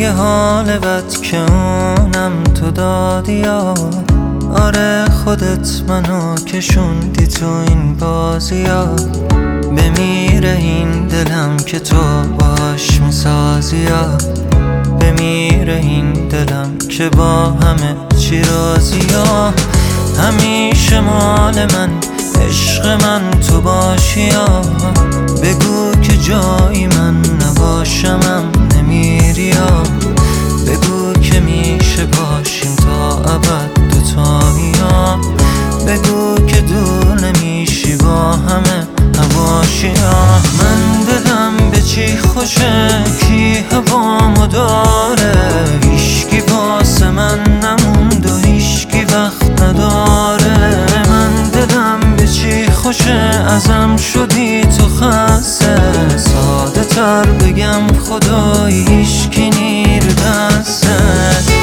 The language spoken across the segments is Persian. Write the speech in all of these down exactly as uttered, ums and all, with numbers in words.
یه حال بد که اونم تو دادی یا آره خودت منو کشوندی تو این بازی ها. بمیره این دلم که تو باش میسازی یا بمیره این دلم که با همه چی راضی یا همیشه مال من عشق من تو باشی یا بگو که جایی من نباشمم نمیری یا بگو که میشه باشیم تا ابد دوتایی یا بگو که دور نمیشی با همه هواشی یا من دلم به چی خوشه کی هوامو داره هیشکی واسه من نموند و هیشکی وقت نداره من دلم به چی خوشه ازم شدی تو خسته ساده تر بگم خدایی هیشکی نیر دسته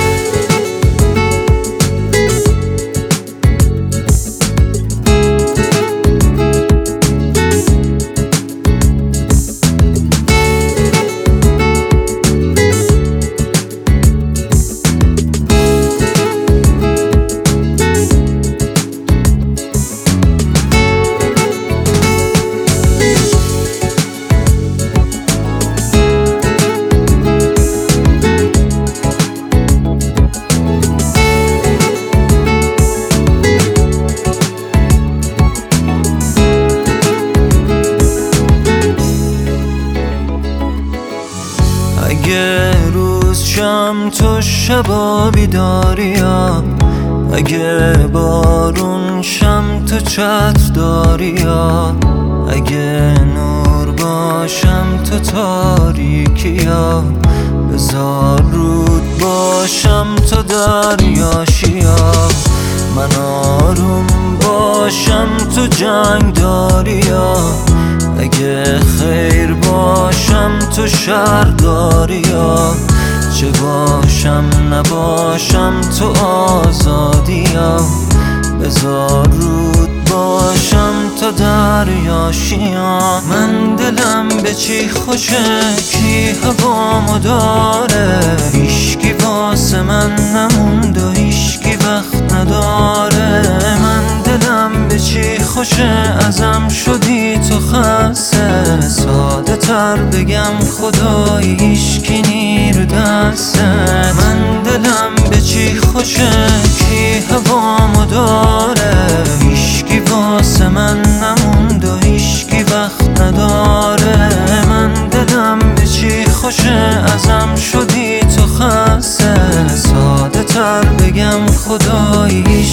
اگه روز شم تو شبا بیداری یا اگه بارون شم تو چت داری یا اگه نور باشم تو تاریکی یا بذار رود باشم تو دریاشی یا من آروم باشم تو جنگ داری یا اگه خیر باشم تو شر داری یا چه باشم نباشم تو آزادی یا بذار رود باشم تو دریاشی یا من دلم به چی خوشه کی هوامو داره هیشکی واسه من نموند و هیشکی وقت نداره من دلم به چی خوشه ازم شدی تو خسته ساده تر بگم خدایی هیشکی نیر دسته من دلم به چی خوشه کی هوامو داره هیشکی واسه من نموند و هیشکی وقت نداره من دلم به چی خوشه ازم شدی تو خسته ساده تر بگم خدایی